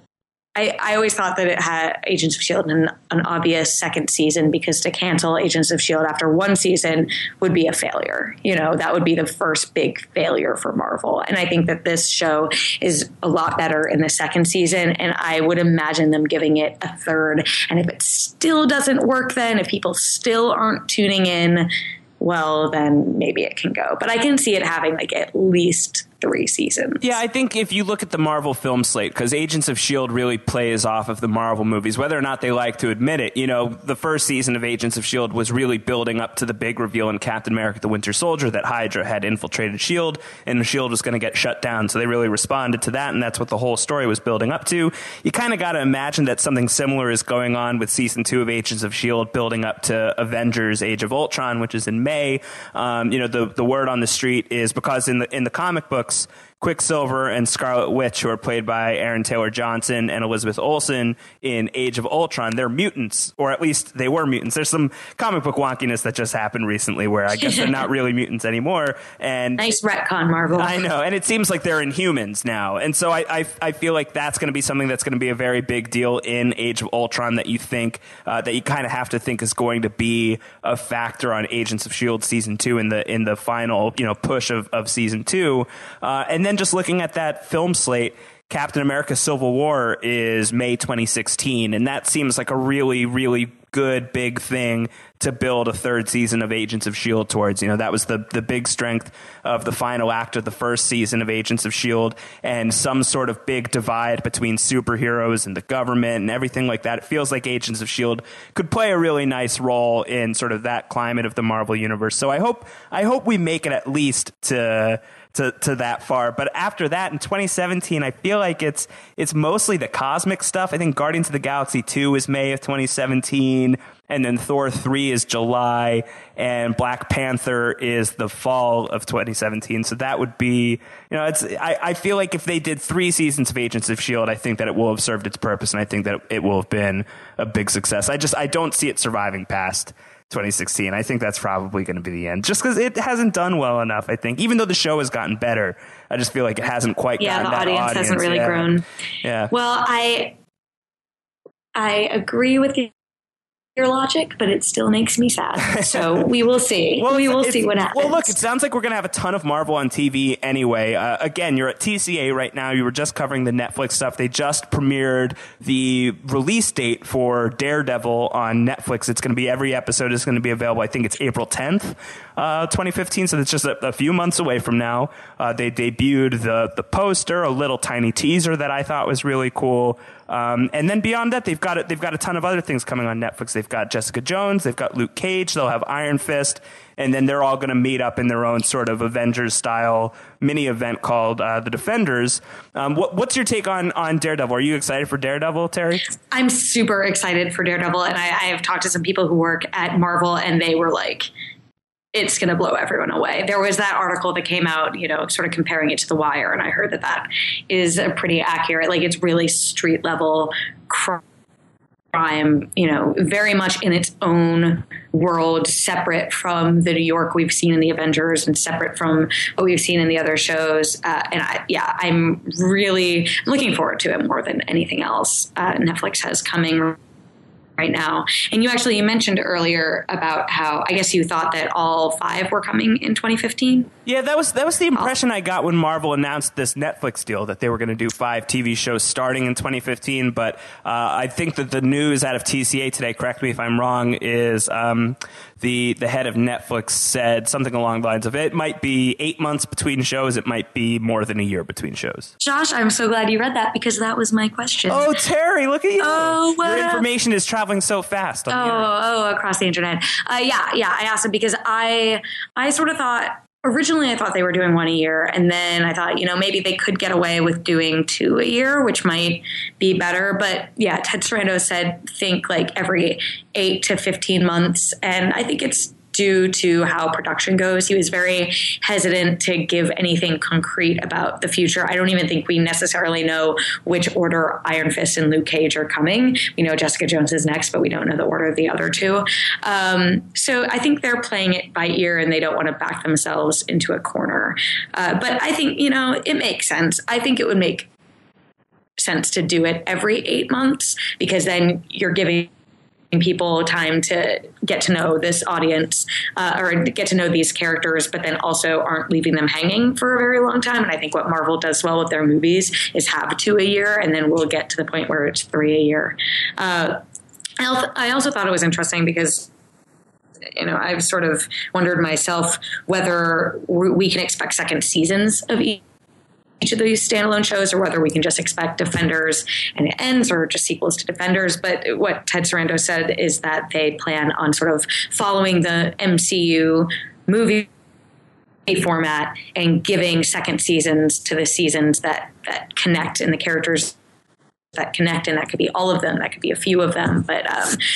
I always thought that it had Agents of S.H.I.E.L.D. in an obvious second season, because to cancel Agents of S.H.I.E.L.D. after one season would be a failure. That would be the first big failure for Marvel. And I think that this show is a lot better in the second season, and I would imagine them giving it a third. And if it still doesn't work then, if people still aren't tuning in, well, then maybe it can go. But I can see it having at least 3 seasons. Yeah, I think if you look at the Marvel film slate, because Agents of S.H.I.E.L.D. really plays off of the Marvel movies, whether or not they like to admit it. The first season of Agents of S.H.I.E.L.D. was really building up to the big reveal in Captain America the Winter Soldier that Hydra had infiltrated S.H.I.E.L.D. and S.H.I.E.L.D. was going to get shut down. So they really responded to that, and that's what the whole story was building up to. You kind of got to imagine that something similar is going on with season 2 of Agents of S.H.I.E.L.D. building up to Avengers Age of Ultron, which is in May. The word on the street is because in the comic books, Quicksilver and Scarlet Witch, who are played by Aaron Taylor Johnson and Elizabeth Olsen in Age of Ultron, they're mutants, or at least they were mutants. There's some comic book wonkiness that just happened recently where I guess they're not really mutants anymore. And nice retcon, Marvel. I know, and it seems like they're Inhumans now. And so I feel like that's going to be something that's going to be a very big deal in Age of Ultron that you think, that you kind of have to think is going to be a factor on Agents of S.H.I.E.L.D. season 2 in the final, push of season 2. And then just looking at that film slate, Captain America Civil War is May 2016, and that seems like a really, really good big thing to build a third season of Agents of S.H.I.E.L.D. towards. That was the big strength of the final act of the first season of Agents of S.H.I.E.L.D. and some sort of big divide between superheroes and the government and everything like that. It feels like Agents of S.H.I.E.L.D. could play a really nice role in sort of that climate of the Marvel universe. So I hope we make it at least to that far. But after that, in 2017, I feel like it's mostly the cosmic stuff. I think Guardians of the Galaxy 2 is May of 2017, and then Thor 3 is July, and Black Panther is the fall of 2017. So that would be, I feel like if they did 3 seasons of Agents of S.H.I.E.L.D., I think that it will have served its purpose, and I think that it will have been a big success. I don't see it surviving past 2016. I think that's probably going to be the end, just because it hasn't done well enough. I think, even though the show has gotten better, I just feel like it hasn't quite gotten that audience. The audience hasn't really grown. Yeah. Well, I agree with your logic, but it still makes me sad. So we will see. We will see what happens. Well, look, it sounds like we're going to have a ton of Marvel on TV anyway. Again, you're at TCA right now. You were just covering the Netflix stuff. They just premiered the release date for Daredevil on Netflix. It's going to be, every episode is going to be available. I think it's April 10th. 2015, so it's just a few months away from now. They debuted the poster, a little tiny teaser that I thought was really cool. And then beyond that, they've got a ton of other things coming on Netflix. They've got Jessica Jones, they've got Luke Cage, they'll have Iron Fist, and then they're all going to meet up in their own sort of Avengers-style mini event called The Defenders. What's your take on Daredevil? Are you excited for Daredevil, Terry? I'm super excited for Daredevil, and I have talked to some people who work at Marvel, and they were like, it's going to blow everyone away. There was that article that came out, sort of comparing it to The Wire, and I heard that is a pretty accurate, like it's really street level crime, very much in its own world, separate from the New York we've seen in the Avengers and separate from what we've seen in the other shows. I'm really looking forward to it more than anything else Netflix has coming right now. And you mentioned earlier about how I guess you thought that all 5 were coming in 2015. Yeah, that was the impression I got when Marvel announced this Netflix deal, that they were going to do 5 TV shows starting in 2015. But I think that the news out of TCA today, correct me if I'm wrong, is the head of Netflix said something along the lines of, it might be 8 months between shows, it might be more than a year between shows. Josh, I'm so glad you read that, because that was my question. Oh, Terry, look at you. Oh, your information is traveling so fast. Across the internet. I asked him because I sort of thought, originally I thought they were doing 1 a year, and then I thought, maybe they could get away with doing 2 a year, which might be better. But yeah, Ted Sarandos said think like every 8 to 15 months, and I think it's due to how production goes. He was very hesitant to give anything concrete about the future. I don't even think we necessarily know which order Iron Fist and Luke Cage are coming. We know Jessica Jones is next, but we don't know the order of the other 2. So I think they're playing it by ear, and they don't want to back themselves into a corner. But I think, it makes sense. I think it would make sense to do it every 8 months, because then you're giving people time to get to know this audience or get to know these characters, but then also aren't leaving them hanging for a very long time. And I think what Marvel does well with their movies is have 2 a year, and then we'll get to the point where it's 3 a year. I also thought it was interesting because I've sort of wondered myself whether we can expect second seasons of each of these standalone shows, or whether we can just expect Defenders and it ends, or just sequels to Defenders. But what Ted Sarandos said is that they plan on sort of following the MCU movie format and giving second seasons to the seasons that connect, and the characters that connect, and that could be all of them, that could be a few of them, but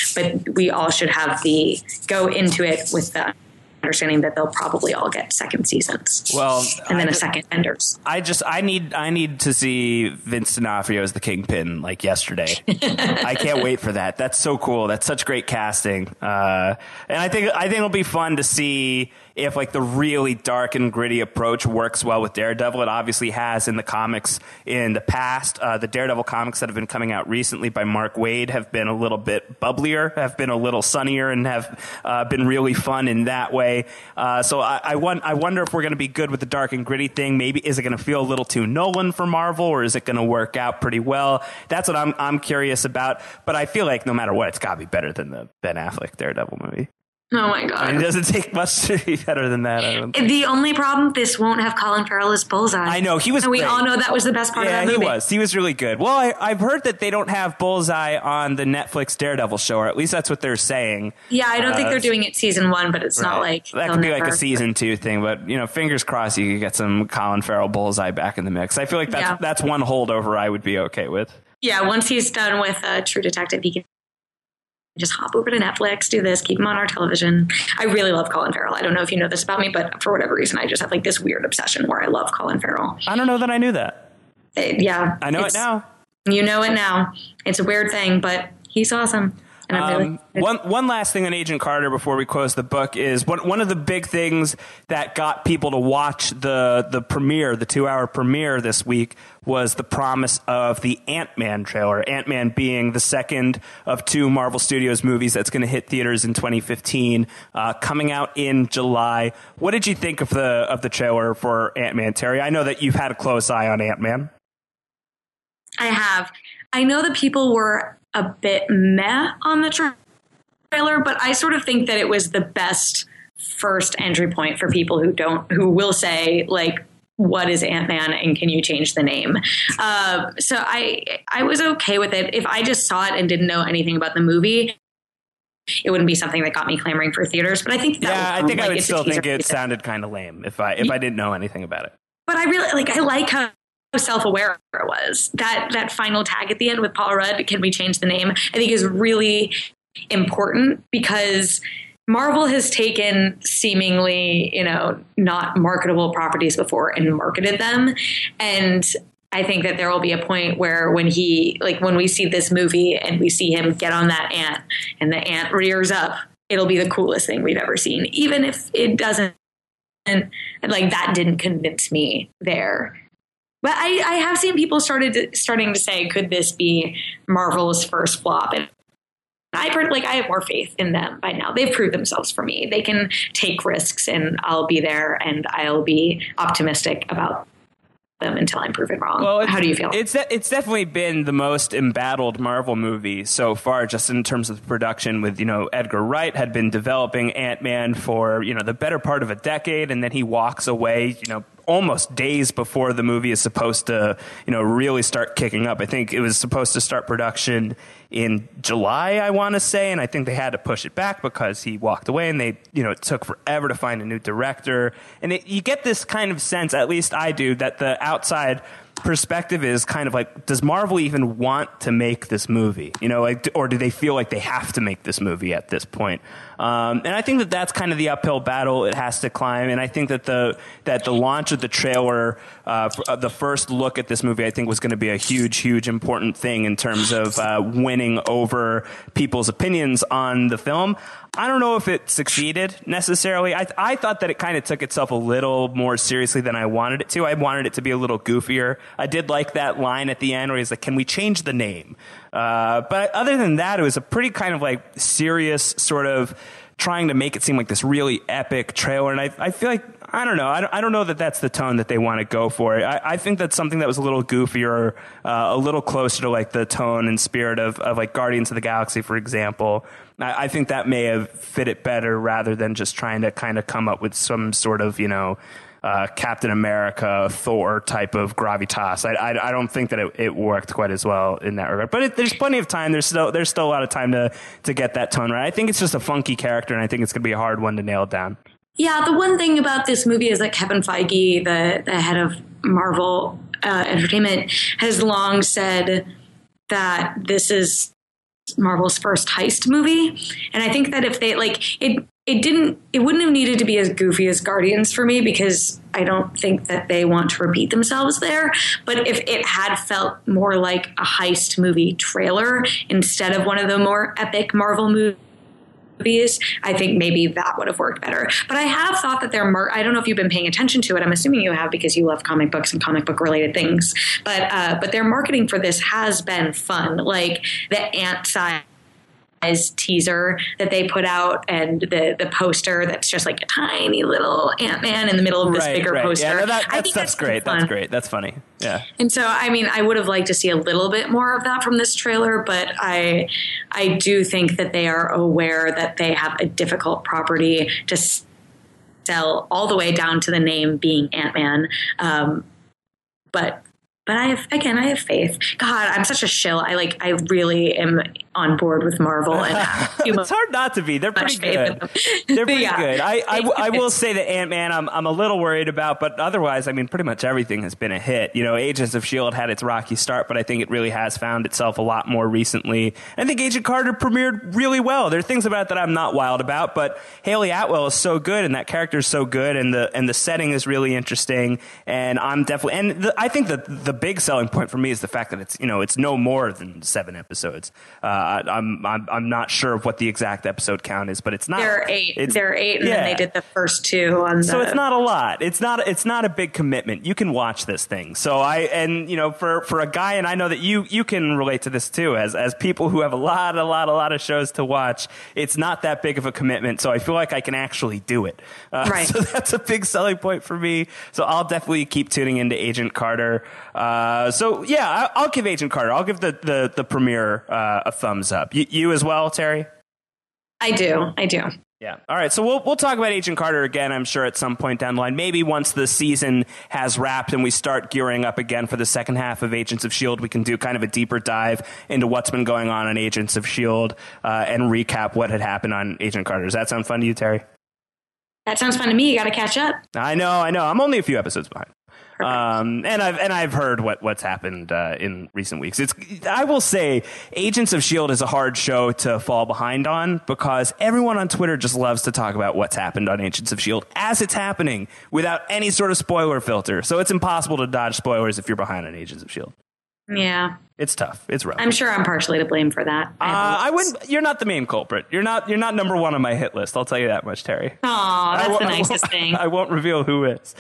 we all should go into it with the understanding that they'll probably all get second seasons. Well, and then a second Enders. I need to see Vince D'Onofrio as the Kingpin like yesterday. I can't wait for that. That's so cool. That's such great casting. And I think it'll be fun to see if like the really dark and gritty approach works well with Daredevil. It obviously has in the comics in the past. The Daredevil comics that have been coming out recently by Mark Waid have been a little bit bubblier, have been a little sunnier, and have been really fun in that way. So I wonder if we're going to be good with the dark and gritty thing. Maybe is it going to feel a little too Nolan for Marvel, or is it going to work out pretty well? That's what I'm curious about. But I feel like no matter what, it's got to be better than the Ben Affleck Daredevil movie. Oh my God. I mean, it doesn't take much to be better than that. I don't think. The only problem, this won't have Colin Farrell as Bullseye. I know, he was and we great. all know that was the best part of that movie. Yeah, he was really good. Well, I've heard that they don't have Bullseye on the Netflix Daredevil show, or at least that's what they're saying. Yeah, I don't think they're doing it season 1, but it's not like... That could be like a season 2 thing, but, fingers crossed you could get some Colin Farrell Bullseye back in the mix. I feel like that's one holdover I would be okay with. Yeah, once he's done with True Detective, he can just hop over to Netflix, do this, keep him on our television. I really love Colin Farrell. I don't know if you know this about me, but for whatever reason, I just have like this weird obsession where I love Colin Farrell. I don't know that I knew that. Yeah. I know it now. You know it now. It's a weird thing, but he's awesome. And one last thing on Agent Carter before we close the book is one of the big things that got people to watch the premiere, the 2-hour premiere this week, was the promise of the Ant-Man trailer. Ant-Man being the second of 2 Marvel Studios movies that's going to hit theaters in 2015, coming out in July. What did you think of the trailer for Ant-Man, Terry? I know that you've had a close eye on Ant-Man. I have. I know that people were a bit meh on the trailer, but I sort of think that it was the best first entry point for people who will say, like, what is Ant-Man and can you change the name? So I was okay with it. If I just saw it and didn't know anything about the movie, it wouldn't be something that got me clamoring for theaters. But I think I would still think it sounded kind of lame if I didn't know anything about it. But I like how self-aware it was. That final tag at the end with Paul Rudd, can we change the name? I think is really important because Marvel has taken seemingly, not marketable properties before and marketed them. And I think that there will be a point where when we see this movie and we see him get on that ant and the ant rears up, it'll be the coolest thing we've ever seen. Even if it doesn't, and like that didn't convince me there. But I have seen people starting to say, could this be Marvel's first flop? And I have more faith in them by now. They've proved themselves for me. They can take risks, and I'll be there, and I'll be optimistic about them until I'm proven wrong. Well, how do you feel? It's definitely been the most embattled Marvel movie so far, just in terms of production. With Edgar Wright had been developing Ant-Man for the better part of a decade, and then he walks away. Almost days before the movie is supposed to, really start kicking up. I think it was supposed to start production in July, I want to say, and I think they had to push it back because he walked away, and it took forever to find a new director. And you get this kind of sense, at least I do, that the outside perspective is kind of like, does Marvel even want to make this movie? Or do they feel like they have to make this movie at this point? And I think that that's kind of the uphill battle it has to climb. And I think that the launch of the trailer, the first look at this movie, I think was going to be a huge important thing in terms of winning over people's opinions on the film. I don't know if it succeeded necessarily. I thought that it kind of took itself a little more seriously than I wanted it to. I wanted it to be a little goofier. I did like that line at the end where he's like, can we change the name? But other than that, it was a pretty kind of like serious sort of trying to make it seem like this really epic trailer. And I feel like, I don't know. I don't know that that's the tone that they want to go for. I think that's something that was a little goofier, a little closer to like the tone and spirit of like Guardians of the Galaxy, for example. I think that may have fit it better rather than just trying to kind of come up with some sort of, Captain America, Thor type of gravitas. I don't think that it worked quite as well in that regard. But there's plenty of time. There's still a lot of time to get that tone right. I think it's just a funky character, and I think it's going to be a hard one to nail down. Yeah, the one thing about this movie is that Kevin Feige, the head of Marvel Entertainment, has long said that this is Marvel's first heist movie. And I think that if they it wouldn't have needed to be as goofy as Guardians for me, because I don't think that they want to repeat themselves there. But if it had felt more like a heist movie trailer instead of one of the more epic Marvel movies, I think maybe that would have worked better. But I have thought that I don't know if you've been paying attention to it. I'm assuming you have because you love comic books and comic book related things. But their marketing for this has been fun. Like the ant-size teaser that they put out and the poster that's just like a tiny little Ant-Man in the middle of this bigger poster. Yeah, that's great. Fun. That's great. That's funny. Yeah. And so, I mean, I would have liked to see a little bit more of that from this trailer, but I do think that they are aware that they have a difficult property to sell all the way down to the name being Ant-Man. But I have faith. God, I'm such a shill. I really am on board with Marvel. And it's hard not to be. They're pretty good. They're pretty good. I will say that Ant-Man I'm a little worried about, but otherwise, I mean, pretty much everything has been a hit. Agents of S.H.I.E.L.D. had its rocky start, but I think it really has found itself a lot more recently. I think Agent Carter premiered really well. There are things about it that I'm not wild about, but Haley Atwell is so good, and that character is so good, and the setting is really interesting, and I'm definitely, I think that the big selling point for me is the fact that it's no more than 7 episodes. I'm not sure of what the exact episode count is, but it's not. There are 8. There are 8, and then they did the first 2 on. So it's not a lot. It's not a big commitment. You can watch this thing. So for a guy, and I know that you can relate to this too, as people who have a lot of shows to watch. It's not that big of a commitment. So I feel like I can actually do it. Right. So that's a big selling point for me. So I'll definitely keep tuning into Agent Carter. So yeah, I'll give Agent Carter. I'll give the premiere a thumbs up. You as well, Terry? I do. Yeah. All right. So we'll talk about Agent Carter again, I'm sure, at some point down the line. Maybe once the season has wrapped and we start gearing up again for the second half of Agents of S.H.I.E.L.D., we can do kind of a deeper dive into what's been going on Agents of S.H.I.E.L.D. And recap what had happened on Agent Carter. Does that sound fun to you, Terry? That sounds fun to me. You got to catch up. I know. I'm only a few episodes behind. And I've heard what's happened in recent weeks. I will say Agents of S.H.I.E.L.D. is a hard show to fall behind on because everyone on Twitter just loves to talk about what's happened on Agents of S.H.I.E.L.D. as it's happening without any sort of spoiler filter. So it's impossible to dodge spoilers if you're behind on Agents of S.H.I.E.L.D. Yeah. It's tough. It's rough. I'm sure I'm partially to blame for that. I wouldn't. You're not the main culprit. You're not number one on my hit list. I'll tell you that much, Terry. Oh, that's the nicest thing. I won't reveal who is.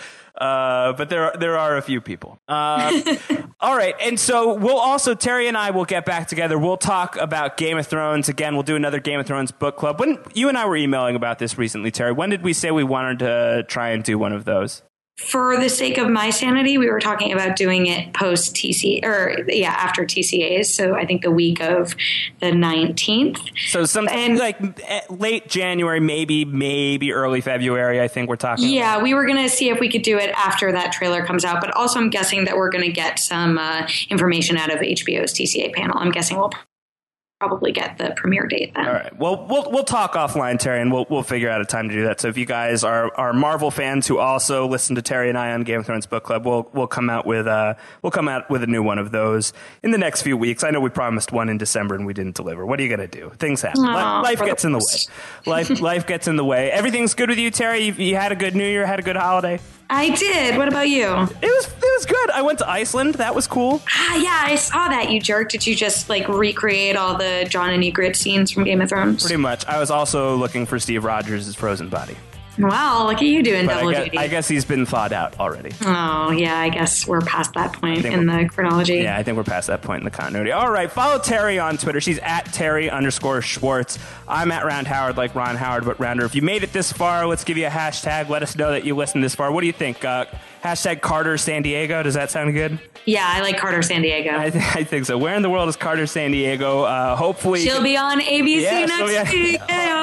But there are a few people. All right. And so we'll also, Terry and I will get back together. We'll talk about Game of Thrones. Again, we'll do another Game of Thrones book club. When you and I were emailing about this recently, Terry, when did we say we wanted to try and do one of those? For the sake of my sanity, we were talking about doing it post TC after TCAs. So I think the week of the 19th. So something like late January, maybe early February, I think we're talking. Yeah, about. We were going to see if we could do it after that trailer comes out. But also I'm guessing that we're going to get some information out of HBO's TCA panel. I'm guessing we'll probably get the premiere date then. All right. Well, we'll talk offline, Terry, and we'll figure out a time to do that. So if you guys are Marvel fans who also listen to Terry and I on Game of Thrones Book Club, we'll come out with a new one of those in the next few weeks. I know we promised one in December and we didn't deliver. What are you going to do? Things happen. Life gets in the way. Life gets in the way. Everything's good with you, Terry? You had a good New Year, had a good holiday? I did. What about you? It was good. I went to Iceland. That was cool. Yeah, I saw that, you jerk. Did you just recreate all the Jon and Ygritte scenes from Game of Thrones? Pretty much. I was also looking for Steve Rogers' frozen body. Wow, look at you doing double duty. I guess he's been thawed out already. Oh, yeah, I guess we're past that point in the chronology. Yeah, I think we're past that point in the continuity. All right, follow Terry on Twitter. She's at Terry_Schwartz. I'm at Round Howard, like Ron Howard, but rounder. If you made it this far, let's give you a hashtag. Let us know that you listened this far. What do you think? Hashtag Carter San Diego. Does that sound good? Yeah, I like Carter San Diego. I think so. Where in the world is Carter San Diego? Hopefully she'll be on ABC next week.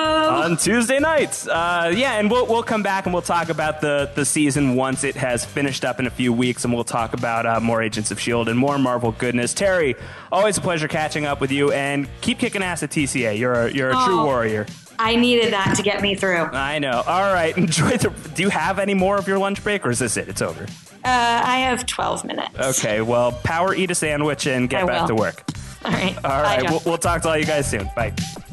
On Tuesday nights. And we'll come back and we'll talk about the season once it has finished up in a few weeks, and we'll talk about more Agents of S.H.I.E.L.D. and more Marvel goodness. Terry, always a pleasure catching up with you, and keep kicking ass at TCA. You're a true warrior. I needed that to get me through. I know. All right. Enjoy do you have any more of your lunch break, or is this it? It's over. I have 12 minutes. Okay. Well, power eat a sandwich and get back to work. All right. All right. We'll talk to all you guys soon. Bye.